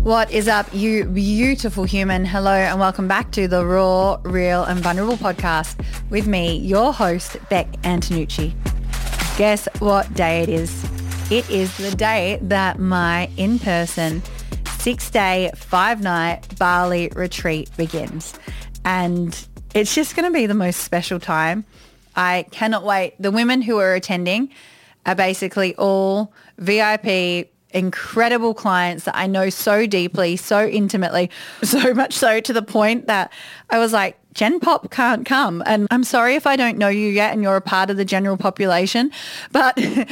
What is up, you beautiful human? Hello and welcome back to the Raw, Real and Vulnerable podcast with me, your host, Beck Antonucci. Guess what day it is? It is the day that my in-person 6-day, 5-night Bali retreat begins. And it's just going to be the most special time. I cannot wait. The women who are attending are basically all VIP, incredible clients that I know so deeply, so intimately, so much so to the point that I was like, Gen Pop can't come. And I'm sorry if I don't know you yet and you're a part of the general population, but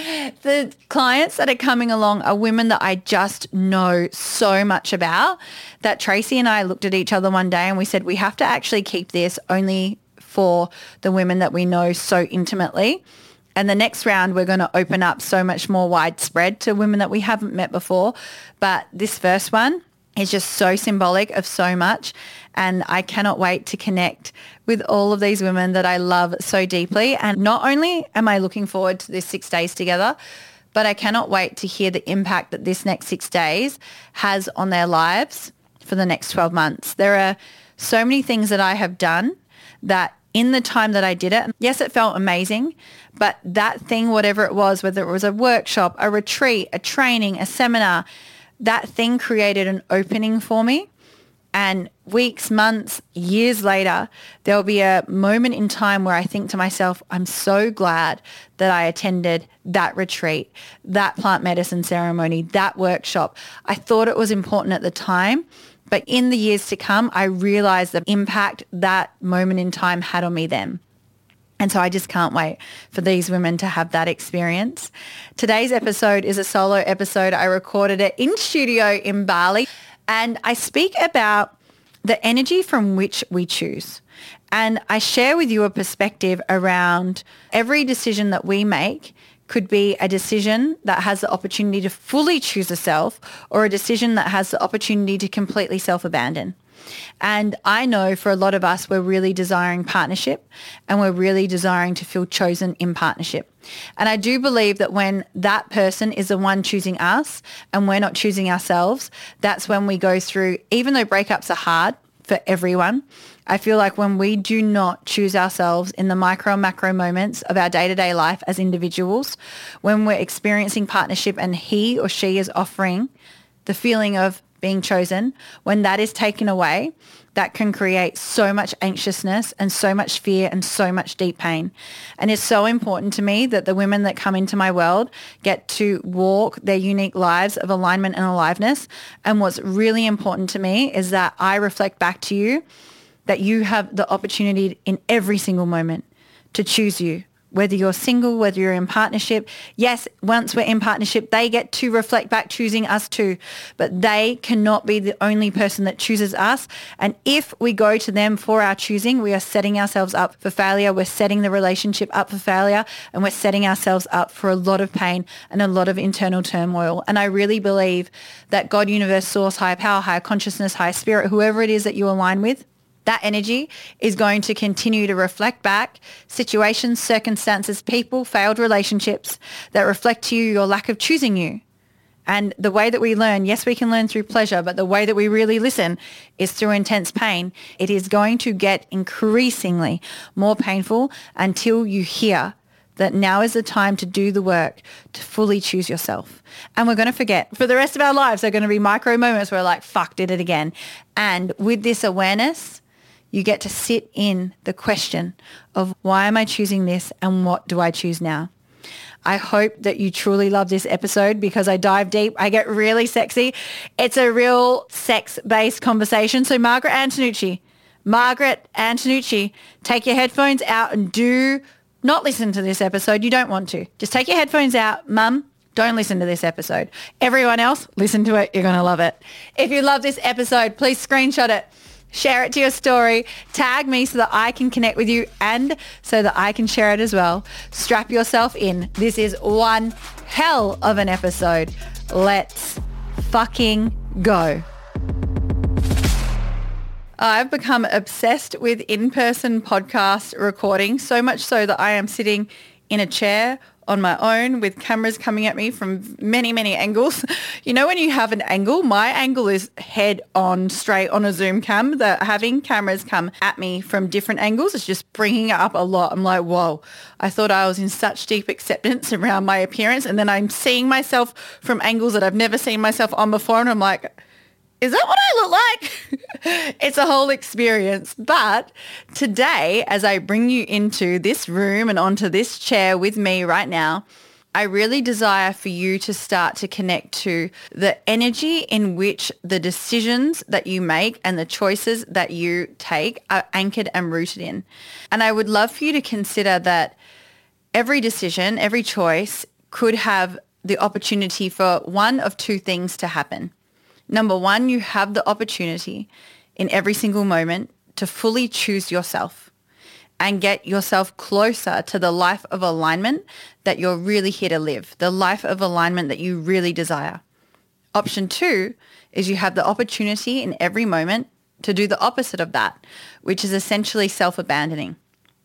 the clients that are coming along are women that I just know so much about that Tracy and I looked at each other one day and we said, we have to actually keep this only for the women that we know so intimately. And the next round, we're going to open up so much more widespread to women that we haven't met before. But this first one is just so symbolic of so much. And I cannot wait to connect with all of these women that I love so deeply. And not only am I looking forward to this 6 days together, but I cannot wait to hear the impact that this next 6 days has on their lives for the next 12 months. There are so many things that I have done that in the time that I did it, yes, it felt amazing, but that thing, whatever it was, whether it was a workshop, a retreat, a training, a seminar, that thing created an opening for me. And weeks, months, years later, there'll be a moment in time where I think to myself, I'm so glad that I attended that retreat, that plant medicine ceremony, that workshop. I thought it was important at the time. But in the years to come, I realized the impact that moment in time had on me then. And so I just can't wait for these women to have that experience. Today's episode is a solo episode. I recorded it in studio in Bali. And I speak about the energy from which we choose. And I share with you a perspective around every decision that we make could be a decision that has the opportunity to fully choose a self or a decision that has the opportunity to completely self-abandon. And I know for a lot of us, we're really desiring partnership and we're really desiring to feel chosen in partnership. And I do believe that when that person is the one choosing us and we're not choosing ourselves, that's when we go through, even though breakups are hard for everyone, I feel like when we do not choose ourselves in the micro and macro moments of our day-to-day life as individuals, when we're experiencing partnership and he or she is offering the feeling of being chosen, when that is taken away, that can create so much anxiousness and so much fear and so much deep pain. And it's so important to me that the women that come into my world get to walk their unique lives of alignment and aliveness. And what's really important to me is that I reflect back to you that you have the opportunity in every single moment to choose you, whether you're single, whether you're in partnership. Yes, once we're in partnership, they get to reflect back choosing us too, but they cannot be the only person that chooses us. And if we go to them for our choosing, we are setting ourselves up for failure. We're setting the relationship up for failure, and we're setting ourselves up for a lot of pain and a lot of internal turmoil. And I really believe that God, universe, source, higher power, higher consciousness, higher spirit, whoever it is that you align with, that energy is going to continue to reflect back situations, circumstances, people, failed relationships that reflect to you your lack of choosing you. And the way that we learn, yes, we can learn through pleasure, but the way that we really listen is through intense pain. It is going to get increasingly more painful until you hear that now is the time to do the work to fully choose yourself. And we're going to forget. For the rest of our lives, there are going to be micro moments where we're like, fuck, did it again. And with this awareness, you get to sit in the question of why am I choosing this and what do I choose now? I hope that you truly love this episode because I dive deep. I get really sexy. It's a real sex-based conversation. So Margaret Antonucci, take your headphones out and do not listen to this episode. You don't want to. Just take your headphones out. Mum, don't listen to this episode. Everyone else, listen to it. You're going to love it. If you love this episode, please screenshot it. Share it to your story, tag me so that I can connect with you and so that I can share it as well. Strap yourself in. This is one hell of an episode. Let's fucking go. I've become obsessed with in-person podcast recording, so much so that I am sitting in a chair on my own with cameras coming at me from many, many angles. You know, when you have an angle, my angle is head on straight on a Zoom cam. Having cameras come at me from different angles is just bringing it up a lot. I'm like, whoa, I thought I was in such deep acceptance around my appearance. And then I'm seeing myself from angles that I've never seen myself on before. And I'm like, is that what I look like? It's a whole experience. But today, as I bring you into this room and onto this chair with me right now, I really desire for you to start to connect to the energy in which the decisions that you make and the choices that you take are anchored and rooted in. And I would love for you to consider that every decision, every choice could have the opportunity for one of two things to happen. Number one, you have the opportunity in every single moment to fully choose yourself and get yourself closer to the life of alignment that you're really here to live, the life of alignment that you really desire. Option two is you have the opportunity in every moment to do the opposite of that, which is essentially self-abandoning.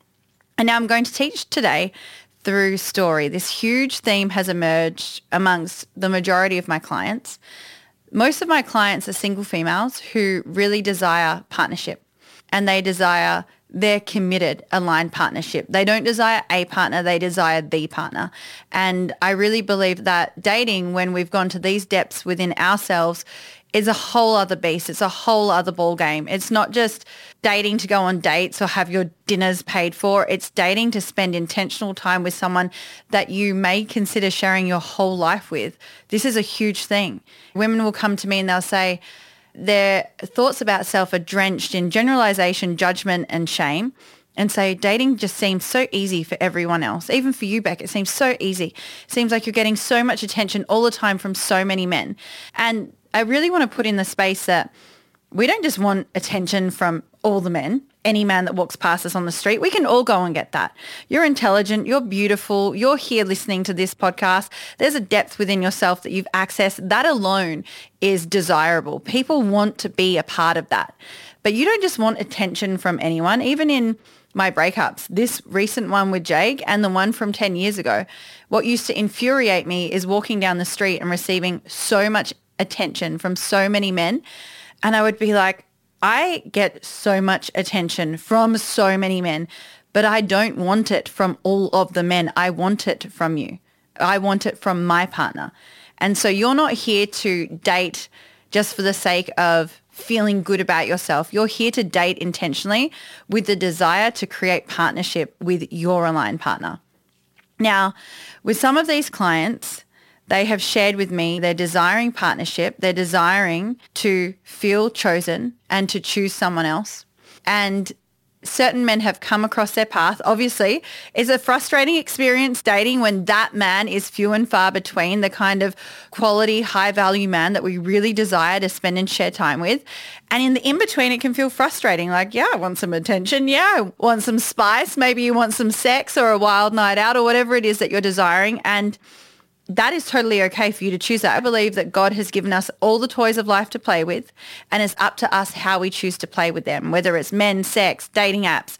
And now I'm going to teach today through story. This huge theme has emerged amongst the majority of my clients. Most of my clients are single females who really desire partnership, and they desire their committed, aligned partnership. They don't desire a partner, they desire the partner. And I really believe that dating, when we've gone to these depths within ourselves, is a whole other beast. It's a whole other ball game. It's not just dating to go on dates or have your dinners paid for. It's dating to spend intentional time with someone that you may consider sharing your whole life with. This is a huge thing. Women will come to me and they'll say their thoughts about self are drenched in generalization, judgment, and shame. And say dating just seems so easy for everyone else. Even for you, Beck, it seems so easy. It seems like you're getting so much attention all the time from so many men. And I really want to put in the space that we don't just want attention from all the men, any man that walks past us on the street. We can all go and get that. You're intelligent. You're beautiful. You're here listening to this podcast. There's a depth within yourself that you've accessed. That alone is desirable. People want to be a part of that. But you don't just want attention from anyone. Even in my breakups, this recent one with Jake and the one from 10 years ago, what used to infuriate me is walking down the street and receiving so much attention from so many men. And I would be like, I get so much attention from so many men, but I don't want it from all of the men. I want it from you. I want it from my partner. And so you're not here to date just for the sake of feeling good about yourself. You're here to date intentionally with the desire to create partnership with your aligned partner. Now, with some of these clients, they have shared with me they're desiring partnership, they're desiring to feel chosen and to choose someone else. And certain men have come across their path. Obviously, it's a frustrating experience dating when that man is few and far between, the kind of quality, high-value man that we really desire to spend and share time with. And in the in-between, it can feel frustrating. Like, yeah, I want some attention. Yeah, I want some spice. Maybe you want some sex or a wild night out or whatever it is that you're desiring. And that is totally okay for you to choose that. I believe that God has given us all the toys of life to play with, and it's up to us how we choose to play with them, whether it's men, sex, dating apps,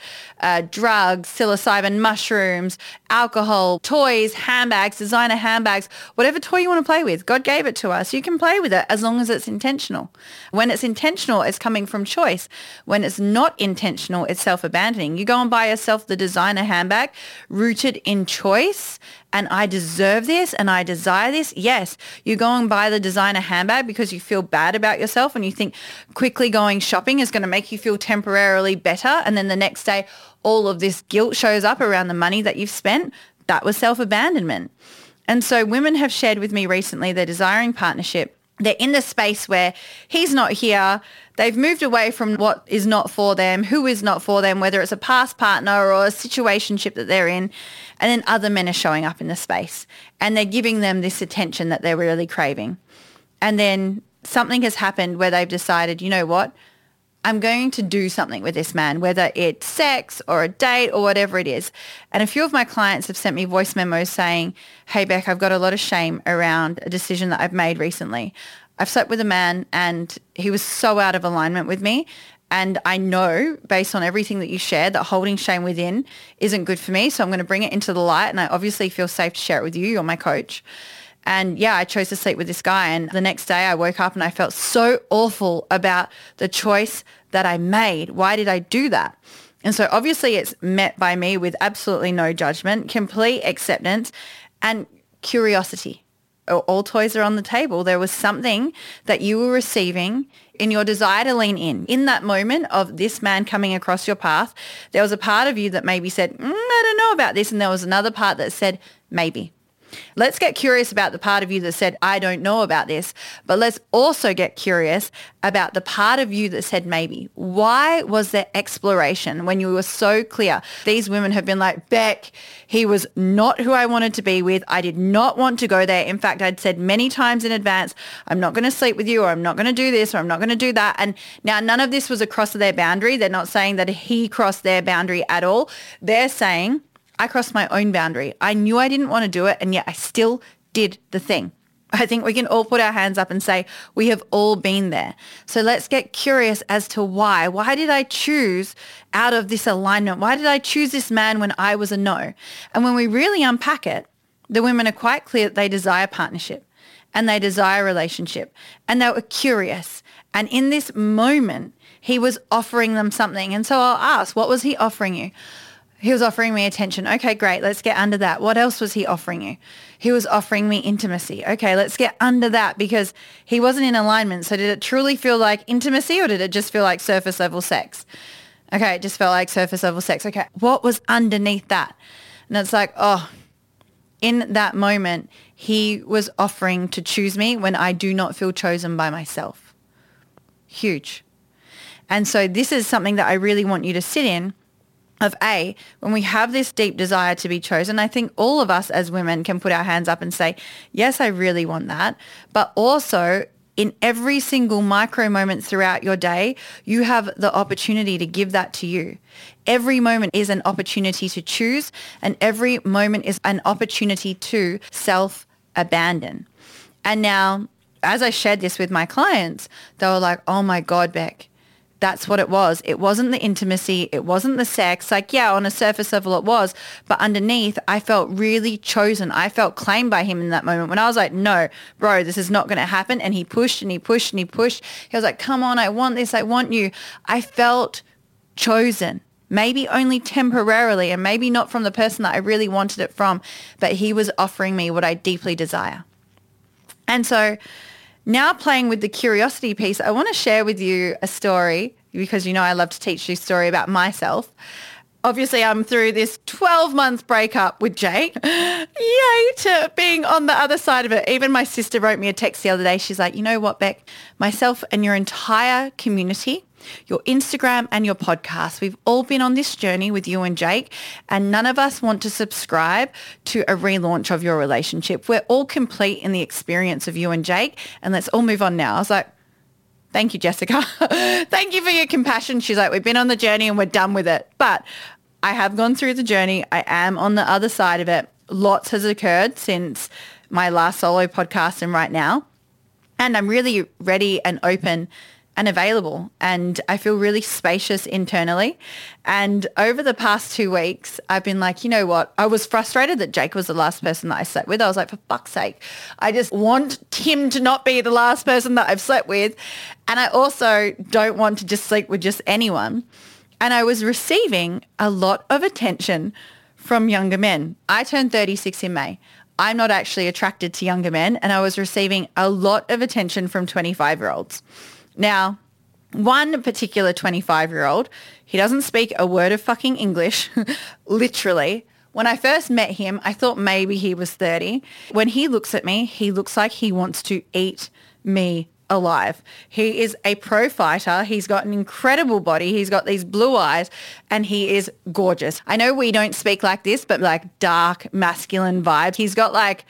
drugs, psilocybin, mushrooms, alcohol, toys, handbags, designer handbags, whatever toy you want to play with. God gave it to us. You can play with it as long as it's intentional. When it's intentional, it's coming from choice. When it's not intentional, it's self-abandoning. You go and buy yourself the designer handbag rooted in choice, and I deserve this and I desire this. Yes, you go and buy the designer handbag because you feel bad about yourself and you think quickly going shopping is going to make you feel temporarily better. And then the next day, all of this guilt shows up around the money that you've spent. That was self-abandonment. And so women have shared with me recently they're desiring partnership. They're in the space where he's not here. They've moved away from what is not for them, who is not for them, whether it's a past partner or a situationship that they're in. And then other men are showing up in the space and they're giving them this attention that they're really craving. And then something has happened where they've decided, you know what? I'm going to do something with this man, whether it's sex or a date or whatever it is. And a few of my clients have sent me voice memos saying, hey, Beck, I've got a lot of shame around a decision that I've made recently. I've slept with a man and he was so out of alignment with me. And I know based on everything that you shared that holding shame within isn't good for me. So I'm going to bring it into the light. And I obviously feel safe to share it with you. You're my coach. And yeah, I chose to sleep with this guy. And the next day I woke up and I felt so awful about the choice that I made. Why did I do that? And so obviously it's met by me with absolutely no judgment, complete acceptance and curiosity. All toys are on the table. There was something that you were receiving in your desire to lean in. In that moment of this man coming across your path, there was a part of you that maybe said, I don't know about this. And there was another part that said, maybe. Let's get curious about the part of you that said, I don't know about this, but let's also get curious about the part of you that said maybe. Why was there exploration when you were so clear? These women have been like, Beck, he was not who I wanted to be with. I did not want to go there. In fact, I'd said many times in advance, I'm not going to sleep with you, or I'm not going to do this, or I'm not going to do that. And now none of this was a cross of their boundary. They're not saying that he crossed their boundary at all. They're saying, I crossed my own boundary. I knew I didn't want to do it, and yet I still did the thing. I think we can all put our hands up and say we have all been there. So let's get curious as to why. Why did I choose out of this alignment? Why did I choose this man when I was a no? And when we really unpack it, the women are quite clear that they desire partnership and they desire relationship, and they were curious. And in this moment, he was offering them something. And so I'll ask, what was he offering you? He was offering me attention. Okay, great. Let's get under that. What else was he offering you? He was offering me intimacy. Okay, let's get under that, because he wasn't in alignment. So did it truly feel like intimacy, or did it just feel like surface level sex? Okay, it just felt like surface level sex. Okay, what was underneath that? And it's like, in that moment, he was offering to choose me when I do not feel chosen by myself. Huge. And so this is something that I really want you to sit in. Of when we have this deep desire to be chosen, I think all of us as women can put our hands up and say, yes, I really want that. But also in every single micro moment throughout your day, you have the opportunity to give that to you. Every moment is an opportunity to choose, and every moment is an opportunity to self-abandon. And now, as I shared this with my clients, they were like, oh my God, Beck, that's what it was. It wasn't the intimacy. It wasn't the sex. Like, yeah, on a surface level it was. But underneath, I felt really chosen. I felt claimed by him in that moment when I was like, no, bro, this is not going to happen. And he pushed and he pushed and he pushed. He was like, come on, I want this. I want you. I felt chosen. Maybe only temporarily, and maybe not from the person that I really wanted it from, but he was offering me what I deeply desire. And so now playing with the curiosity piece, I want to share with you a story, because you know I love to teach you a story about myself. Obviously, I'm through this 12-month breakup with Jake. Yay to being on the other side of it. Even my sister wrote me a text the other day. She's like, you know what, Beck? Myself and your entire community, your Instagram and your podcast, we've all been on this journey with you and Jake, and none of us want to subscribe to a relaunch of your relationship. We're all complete in the experience of you and Jake, and let's all move on now. I was like, thank you, Jessica. Thank you for your compassion. She's like, we've been on the journey and we're done with it. But I have gone through the journey. I am on the other side of it. Lots has occurred since my last solo podcast and right now. And I'm really ready and open and available, and I feel really spacious internally. And over the past 2 weeks, I've been like, you know what? I was frustrated that Jake was the last person that I slept with. I was like, for fuck's sake, I just want him to not be the last person that I've slept with. And I also don't want to just sleep with just anyone. And I was receiving a lot of attention from younger men. I turned 36 in May. I'm not actually attracted to younger men, and I was receiving a lot of attention from 25-year-olds. Now, one particular 25-year-old, he doesn't speak a word of fucking English, literally. When I first met him, I thought maybe he was 30. When he looks at me, he looks like he wants to eat me alive. He is a pro fighter. He's got an incredible body. He's got these blue eyes, and he is gorgeous. I know we don't speak like this, but like dark masculine vibes. He's got like,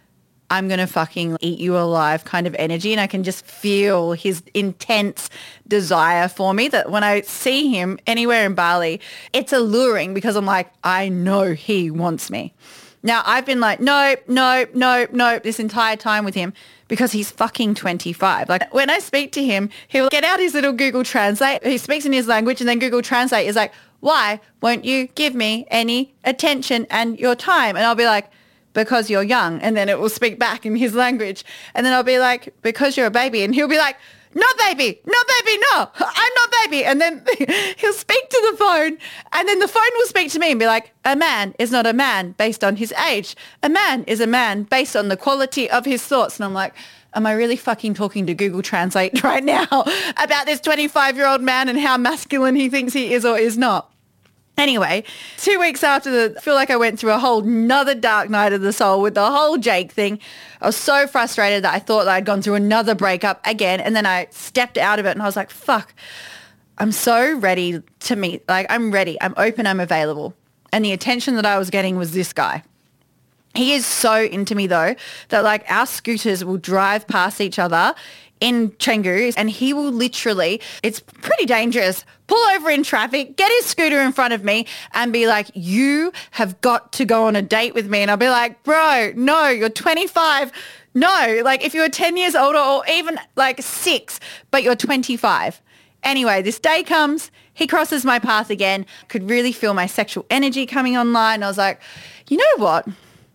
I'm going to fucking eat you alive kind of energy. And I can just feel his intense desire for me, that when I see him anywhere in Bali, it's alluring, because I'm like, I know he wants me. Now, I've been like, nope, this entire time with him because he's fucking 25. Like, when I speak to him, he'll get out his little Google Translate. He speaks in his language, and then Google Translate is like, why won't you give me any attention and your time? And I'll be like, because you're young. And then it will speak back in his language. And then I'll be like, because you're a baby. And he'll be like, no, baby, no, I'm not baby. And then he'll speak to the phone, and then the phone will speak to me and be like, a man is not a man based on his age. A man is a man based on the quality of his thoughts. And I'm like, am I really fucking talking to Google Translate right now about this 25-year-old man and how masculine he thinks he is or is not? Anyway, 2 weeks after I feel like I went through a whole nother dark night of the soul with the whole Jake thing. I was so frustrated that I thought that I'd gone through another breakup again. And then I stepped out of it and I was like, fuck, I'm so ready to meet. Like, I'm ready. I'm open. I'm available. And the attention that I was getting was this guy. He is so into me though, that like our scooters will drive past each other in Canggu, and he will literally, it's pretty dangerous, pull over in traffic, get his scooter in front of me and be like, you have got to go on a date with me. And I'll be like, bro, no, you're 25. No, like if you were 10 years older or even like 6, but you're 25. Anyway, this day comes, he crosses my path again, could really feel my sexual energy coming online. I was like, you know what?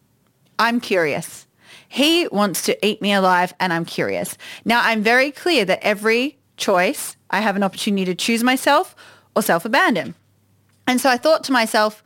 I'm curious. He wants to eat me alive and I'm curious. Now, I'm very clear that every choice, I have an opportunity to choose myself or self-abandon. And so I thought to myself,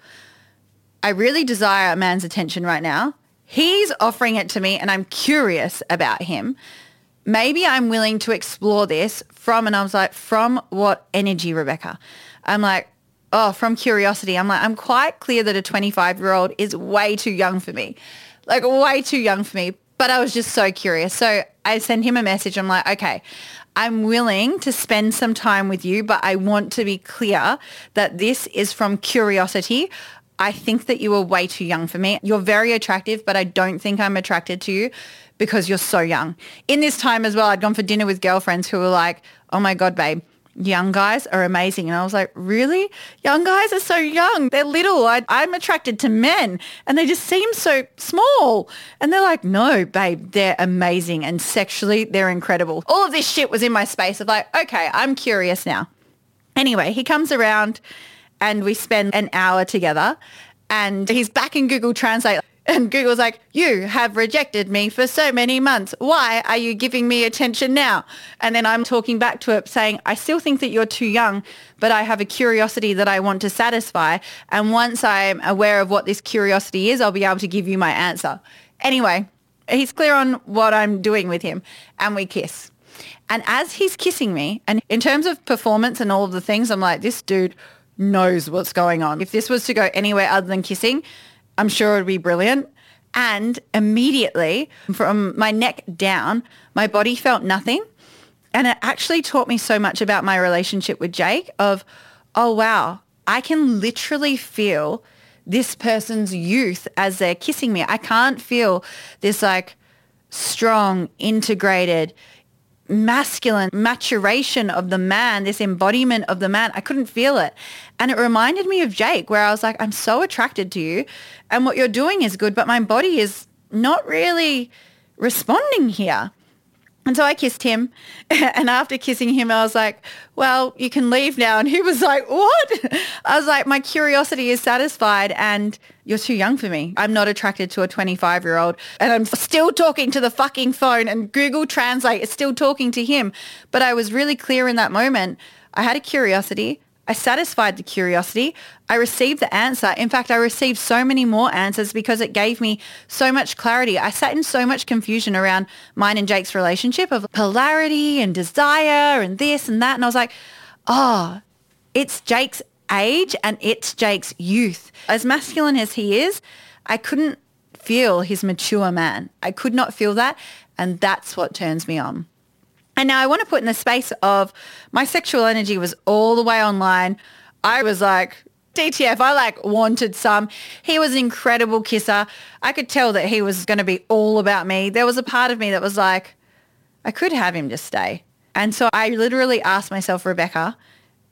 I really desire a man's attention right now. He's offering it to me and I'm curious about him. Maybe I'm willing to explore this and I was like, from what energy, Rebecca? I'm like, oh, from curiosity. I'm like, I'm quite clear that a 25-year-old is way too young for me. Like way too young for me, but I was just so curious. So I sent him a message. I'm like, okay, I'm willing to spend some time with you, but I want to be clear that this is from curiosity. I think that you are way too young for me. You're very attractive, but I don't think I'm attracted to you because you're so young. In this time as well, I'd gone for dinner with girlfriends who were like, oh my God, babe, young guys are amazing. And I was like, really? Young guys are so young. They're little. I'm attracted to men and they just seem so small. And they're like, no, babe, they're amazing. And sexually, they're incredible. All of this shit was in my space of like, okay, I'm curious now. Anyway, he comes around and we spend an hour together and he's back in Google Translate. And Google's like, you have rejected me for so many months. Why are you giving me attention now? And then I'm talking back to it saying, I still think that you're too young, but I have a curiosity that I want to satisfy. And once I'm aware of what this curiosity is, I'll be able to give you my answer. Anyway, he's clear on what I'm doing with him and we kiss. And as he's kissing me, and in terms of performance and all of the things, I'm like, this dude knows what's going on. If this was to go anywhere other than kissing, I'm sure it would be brilliant. And immediately from my neck down, my body felt nothing. And it actually taught me so much about my relationship with Jake of, oh, wow, I can literally feel this person's youth as they're kissing me. I can't feel this like strong, integrated, masculine maturation of the man, this embodiment of the man. I couldn't feel it. And it reminded me of Jake where I was like, I'm so attracted to you and what you're doing is good, but my body is not really responding here. And so I kissed him and after kissing him, I was like, well, you can leave now. And he was like, what? I was like, my curiosity is satisfied and you're too young for me. I'm not attracted to a 25-year-old and I'm still talking to the fucking phone and Google Translate is still talking to him. But I was really clear in that moment. I had a curiosity. I satisfied the curiosity. I received the answer. In fact, I received so many more answers because it gave me so much clarity. I sat in so much confusion around mine and Jake's relationship of polarity and desire and this and that. And I was like, oh, it's Jake's age and it's Jake's youth. As masculine as he is, I couldn't feel his mature man. I could not feel that. And that's what turns me on. And now I want to put in the space of my sexual energy was all the way online. I was like, DTF, I like wanted some. He was an incredible kisser. I could tell that he was going to be all about me. There was a part of me that was like, I could have him just stay. And so I literally asked myself, Rebecca,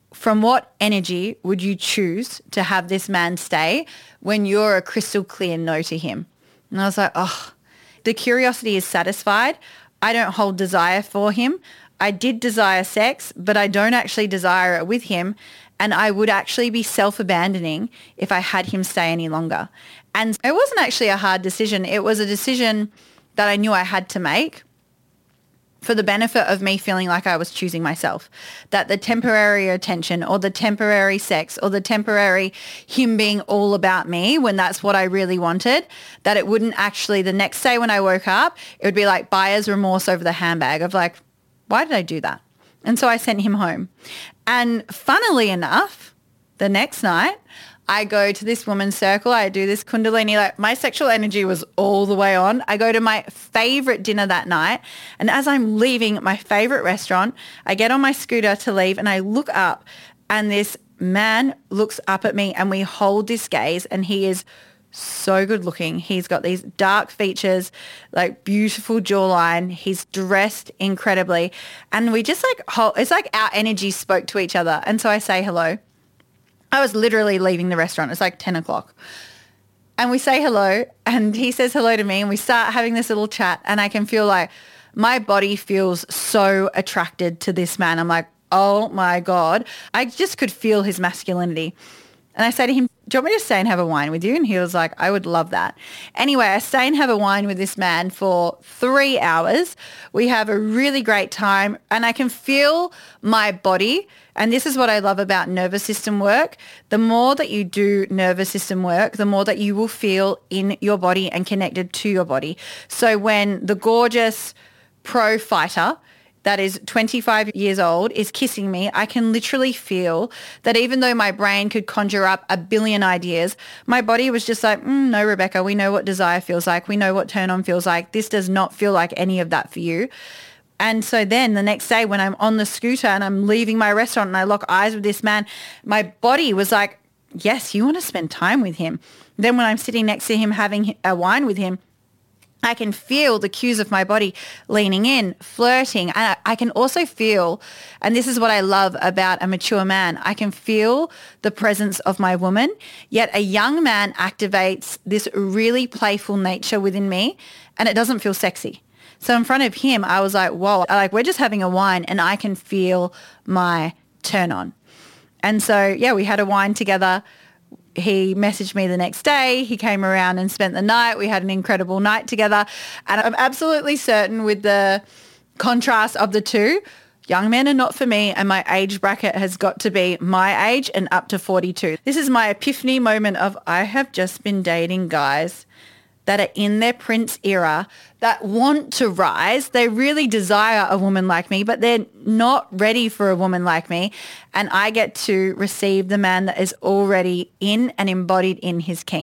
from what energy would you choose to have this man stay when you're a crystal clear no to him? And I was like, oh, the curiosity is satisfied. I don't hold desire for him. I did desire sex, but I don't actually desire it with him. And I would actually be self-abandoning if I had him stay any longer. And it wasn't actually a hard decision. It was a decision that I knew I had to make for the benefit of me feeling like I was choosing myself, that the temporary attention or the temporary sex or the temporary him being all about me when that's what I really wanted, that it wouldn't actually, the next day when I woke up, it would be like buyer's remorse over the handbag of like, why did I do that? And so I sent him home. And funnily enough, the next night, I go to this woman's circle. I do this Kundalini. Like my sexual energy was all the way on. I go to my favorite dinner that night. And as I'm leaving my favorite restaurant, I get on my scooter to leave and I look up and this man looks up at me and we hold this gaze and he is so good looking. He's got these dark features, like beautiful jawline. He's dressed incredibly. And we just like, it's like our energy spoke to each other. And so I say hello. I was literally leaving the restaurant. It's like 10 o'clock. And we say hello and he says hello to me and we start having this little chat and I can feel like my body feels so attracted to this man. I'm like, oh my God. I just could feel his masculinity. And I say to him, do you want me to stay and have a wine with you? And he was like, I would love that. Anyway, I stay and have a wine with this man for 3 hours. We have a really great time and I can feel my body. And this is what I love about nervous system work. The more that you do nervous system work, the more that you will feel in your body and connected to your body. So when the gorgeous pro fighter that is 25 years old is kissing me, I can literally feel that even though my brain could conjure up a billion ideas, my body was just like, no, Rebecca, we know what desire feels like. We know what turn on feels like. This does not feel like any of that for you. And so then the next day when I'm on the scooter and I'm leaving my restaurant and I lock eyes with this man, my body was like, yes, you want to spend time with him. Then when I'm sitting next to him having a wine with him, I can feel the cues of my body leaning in, flirting. And I can also feel, and this is what I love about a mature man, I can feel the presence of my woman, yet a young man activates this really playful nature within me and it doesn't feel sexy. So in front of him, I was like, whoa, like we're just having a wine and I can feel my turn on. And so, yeah, we had a wine together. He messaged me the next day. He came around and spent the night. We had an incredible night together. And I'm absolutely certain with the contrast of the two, young men are not for me and my age bracket has got to be my age and up to 42. This is my epiphany moment of I have just been dating guys that are in their Prince era that want to rise. They really desire a woman like me, but they're not ready for a woman like me. And I get to receive the man that is already in and embodied in his king.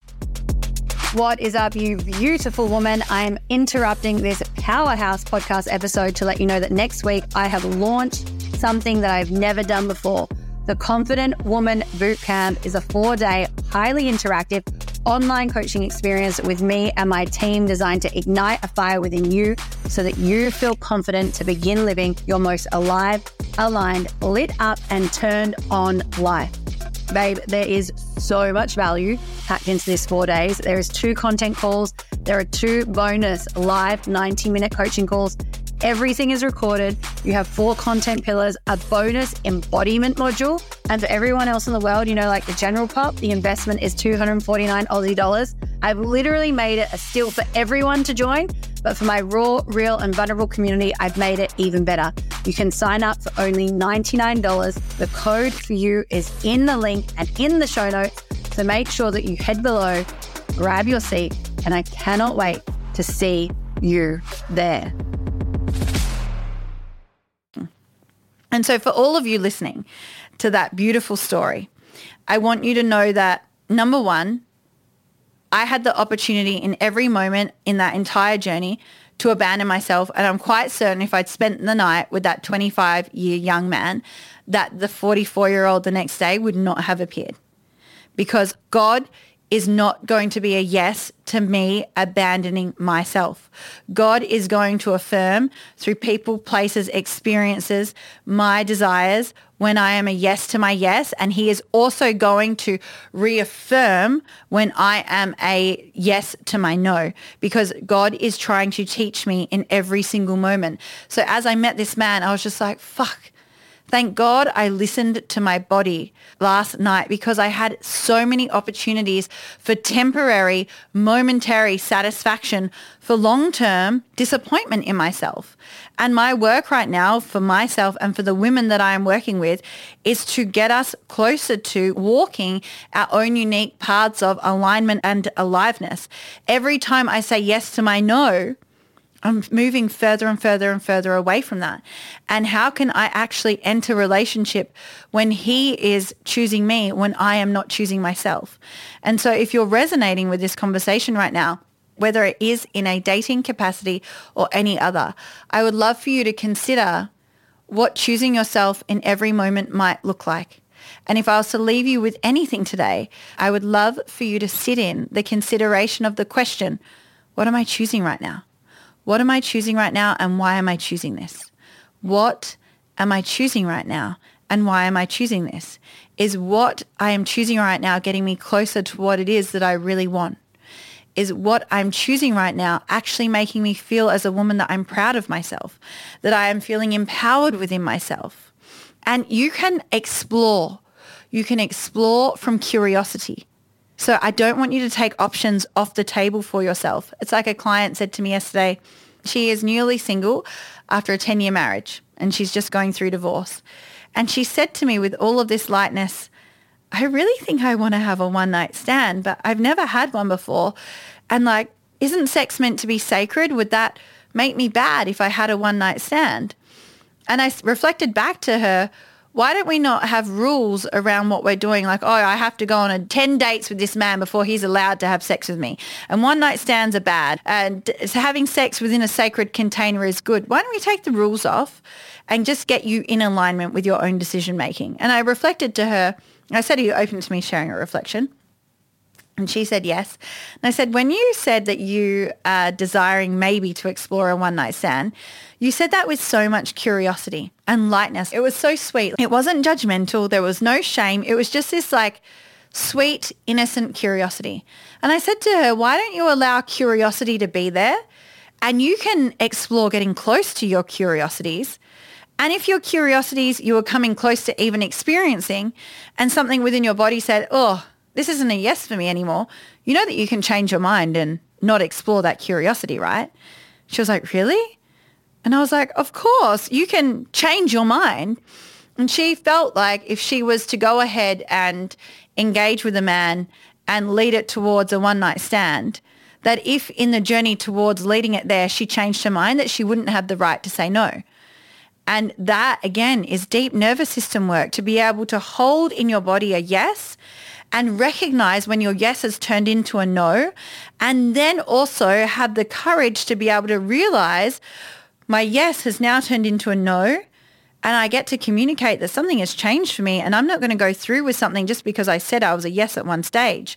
What is up, you beautiful woman? I am interrupting this powerhouse podcast episode to let you know that next week I have launched something that I've never done before. The Confident Woman Bootcamp is a 4-day, highly interactive online coaching experience with me and my team designed to ignite a fire within you so that you feel confident to begin living your most alive, aligned, lit up and turned on life. Babe, there is so much value packed into this 4 days. There is 2 content calls. There are 2 bonus live 90-minute coaching calls. Everything is recorded. You have 4 content pillars, a bonus embodiment module. And for everyone else in the world, you know, like the general pop, the investment is 249 Aussie dollars. I've literally made it a steal for everyone to join. But for my raw, real and vulnerable community, I've made it even better. You can sign up for only $99. The code for you is in the link and in the show notes. So make sure that you head below, grab your seat, and I cannot wait to see you there. And so for all of you listening to that beautiful story, I want you to know that, number one, I had the opportunity in every moment in that entire journey to abandon myself. And I'm quite certain if I'd spent the night with that 25-year young man, that the 44-year-old the next day would not have appeared. Because God is not going to be a yes to me abandoning myself. God is going to affirm through people, places, experiences, my desires when I am a yes to my yes. And he is also going to reaffirm when I am a yes to my no, because God is trying to teach me in every single moment. So as I met this man, I was just like, fuck. Thank God I listened to my body last night, because I had so many opportunities for temporary, momentary satisfaction for long-term disappointment in myself. And my work right now for myself and for the women that I am working with is to get us closer to walking our own unique paths of alignment and aliveness. Every time I say yes to my no, I'm moving further and further and further away from that. And how can I actually enter relationship when he is choosing me, when I am not choosing myself? And so if you're resonating with this conversation right now, whether it is in a dating capacity or any other, I would love for you to consider what choosing yourself in every moment might look like. And if I was to leave you with anything today, I would love for you to sit in the consideration of the question, what am I choosing right now? What am I choosing right now, and why am I choosing this? What am I choosing right now, and why am I choosing this? Is what I am choosing right now getting me closer to what it is that I really want? Is what I'm choosing right now actually making me feel as a woman that I'm proud of myself, that I am feeling empowered within myself? And you can explore. You can explore from curiosity. So I don't want you to take options off the table for yourself. It's like a client said to me yesterday. She is newly single after a 10-year marriage, and she's just going through divorce. And she said to me with all of this lightness, I really think I want to have a one-night stand, but I've never had one before. And like, isn't sex meant to be sacred? Would that make me bad if I had a one-night stand? And I reflected back to her, why don't we not have rules around what we're doing? Like, oh, I have to go on 10 dates with this man before he's allowed to have sex with me. And one night stands are bad. And having sex within a sacred container is good. Why don't we take the rules off and just get you in alignment with your own decision making? And I reflected to her, I said, are you open to me sharing a reflection? And she said yes. And I said, when you said that you are desiring maybe to explore a one-night stand, you said that with so much curiosity and lightness. It was so sweet. It wasn't judgmental. There was no shame. It was just this like sweet, innocent curiosity. And I said to her, why don't you allow curiosity to be there? And you can explore getting close to your curiosities. And if your curiosities you were coming close to even experiencing, and something within your body said, oh, this isn't a yes for me anymore, you know that you can change your mind and not explore that curiosity, right? She was like, really? And I was like, of course, you can change your mind. And she felt like if she was to go ahead and engage with a man and lead it towards a one-night stand, that if in the journey towards leading it there, she changed her mind, that she wouldn't have the right to say no. And that, again, is deep nervous system work, to be able to hold in your body a yes and recognize when your yes has turned into a no, and then also have the courage to be able to realize my yes has now turned into a no, and I get to communicate that something has changed for me, and I'm not going to go through with something just because I said I was a yes at one stage.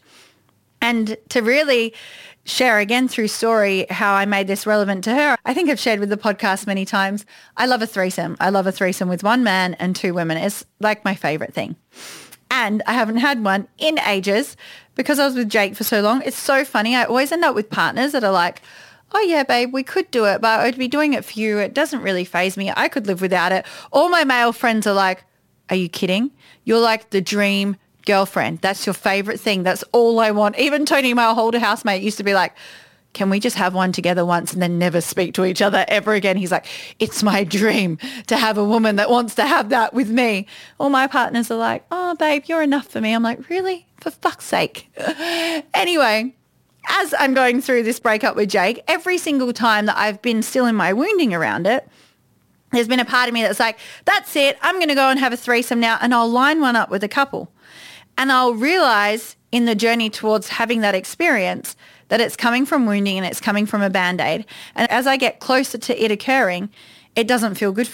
And to really share again through story how I made this relevant to her, I think I've shared with the podcast many times, I love a threesome. I love a threesome with one man and two women. It's like my favorite thing. And I haven't had one in ages because I was with Jake for so long. It's so funny. I always end up with partners that are like, oh yeah, babe, we could do it, but I'd be doing it for you. It doesn't really faze me. I could live without it. All my male friends are like, are you kidding? You're like the dream girlfriend. That's your favorite thing. That's all I want. Even Tony, my older housemate, used to be like, can we just have one together once and then never speak to each other ever again? He's like, it's my dream to have a woman that wants to have that with me. All my partners are like, oh, babe, you're enough for me. I'm like, really? For fuck's sake. Anyway, as I'm going through this breakup with Jake, every single time that I've been still in my wounding around it, there's been a part of me that's like, that's it. I'm going to go and have a threesome now, and I'll line one up with a couple. And I'll realize in the journey towards having that experience that it's coming from wounding and it's coming from a Band-Aid. And as I get closer to it occurring, it doesn't feel good for me.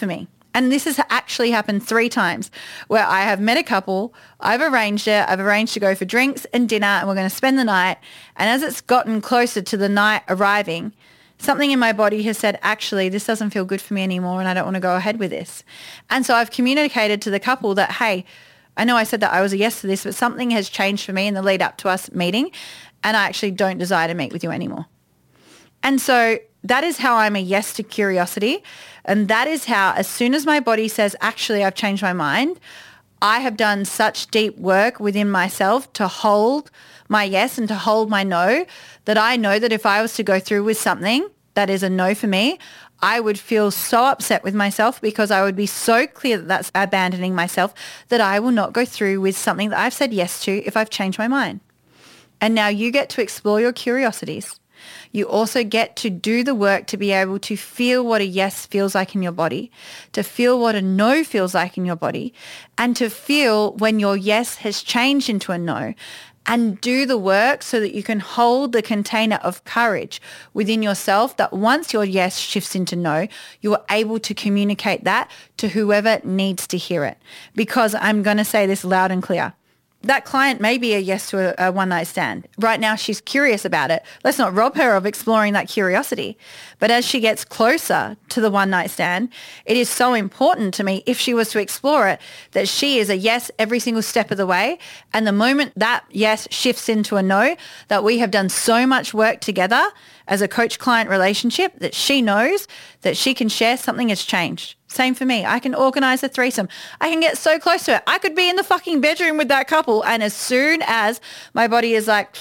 And this has actually happened 3 times where I have met a couple, I've arranged it, I've arranged to go for drinks and dinner and we're going to spend the night. And as it's gotten closer to the night arriving, something in my body has said, actually, this doesn't feel good for me anymore and I don't want to go ahead with this. And so I've communicated to the couple that, hey, I know I said that I was a yes to this, but something has changed for me in the lead up to us meeting and I actually don't desire to meet with you anymore. And so that is how I'm a yes to curiosity. And that is how, as soon as my body says, actually, I've changed my mind, I have done such deep work within myself to hold my yes and to hold my no, that I know that if I was to go through with something that is a no for me, I would feel so upset with myself because I would be so clear that that's abandoning myself that I will not go through with something that I've said yes to if I've changed my mind. And now you get to explore your curiosities. You also get to do the work to be able to feel what a yes feels like in your body, to feel what a no feels like in your body, and to feel when your yes has changed into a no, and do the work so that you can hold the container of courage within yourself that once your yes shifts into no, you are able to communicate that to whoever needs to hear it. Because I'm going to say this loud and clear. That client may be a yes to a one-night stand. Right now, she's curious about it. Let's not rob her of exploring that curiosity. But as she gets closer to the one-night stand, it is so important to me, if she was to explore it, that she is a yes every single step of the way. And the moment that yes shifts into a no, that we have done so much work together as a coach-client relationship that she knows that she can share something has changed. Same for me. I can organize a threesome. I can get so close to it. I could be in the fucking bedroom with that couple. And as soon as my body is like,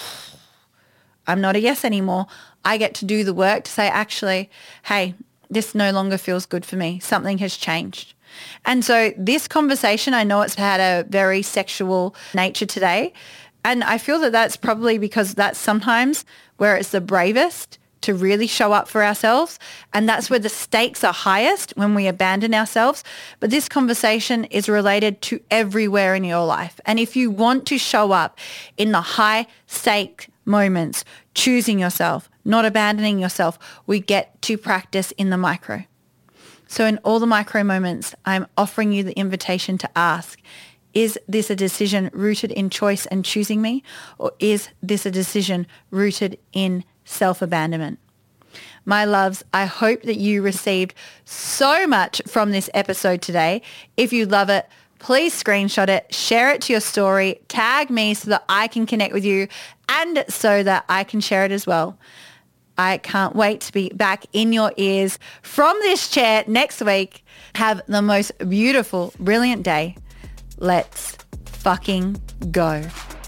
I'm not a yes anymore, I get to do the work to say, actually, hey, this no longer feels good for me. Something has changed. And so this conversation, I know it's had a very sexual nature today. And I feel that that's probably because that's sometimes where it's the bravest to really show up for ourselves. And that's where the stakes are highest, when we abandon ourselves. But this conversation is related to everywhere in your life. And if you want to show up in the high stake moments, choosing yourself, not abandoning yourself, we get to practice in the micro. So in all the micro moments, I'm offering you the invitation to ask, is this a decision rooted in choice and choosing me? Or is this a decision rooted in self-abandonment? My loves, I hope that you received so much from this episode today. If you love it, please screenshot it, share it to your story, tag me so that I can connect with you and so that I can share it as well. I can't wait to be back in your ears from this chair next week. Have the most beautiful, brilliant day. Let's fucking go.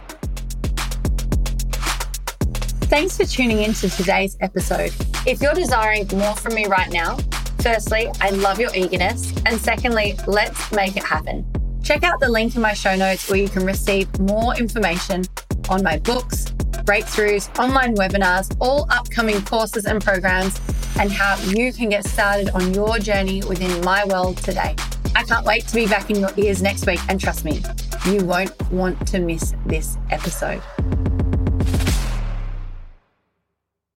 Thanks for tuning in to today's episode. If you're desiring more from me right now, firstly, I love your eagerness. And secondly, let's make it happen. Check out the link in my show notes where you can receive more information on my books, breakthroughs, online webinars, all upcoming courses and programs, and how you can get started on your journey within my world today. I can't wait to be back in your ears next week. And trust me, you won't want to miss this episode.